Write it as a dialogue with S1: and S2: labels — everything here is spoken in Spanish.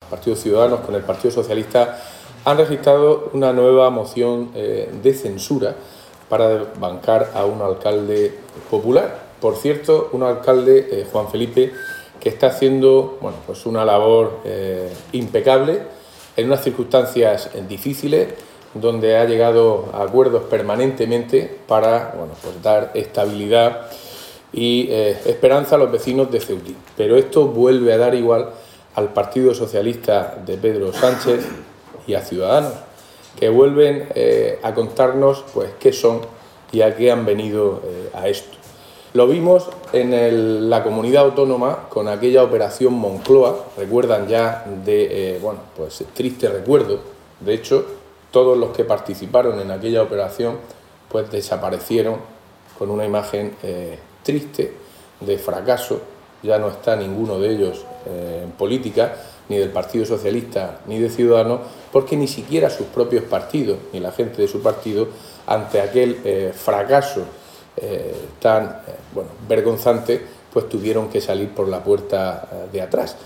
S1: Partido Ciudadanos con el Partido Socialista, han registrado una nueva moción de censura para bancar a un alcalde popular. Por cierto, un alcalde, Juan Felipe, que está haciendo pues una labor impecable en unas circunstancias difíciles, donde ha llegado a acuerdos permanentemente para pues dar estabilidad y esperanza a los vecinos de Ceutí. Pero esto vuelve a dar igual al Partido Socialista de Pedro Sánchez y a Ciudadanos, que vuelven a contarnos pues qué son y a qué han venido a esto. Lo vimos en la comunidad autónoma con aquella operación Moncloa, recuerdan ya de pues triste recuerdo. De hecho, todos los que participaron en aquella operación pues desaparecieron con una imagen triste de fracaso. Ya no está ninguno de ellos en política, ni del Partido Socialista ni de Ciudadanos, porque ni siquiera sus propios partidos, ni la gente de su partido, ante aquel fracaso tan vergonzante, pues tuvieron que salir por la puerta de atrás.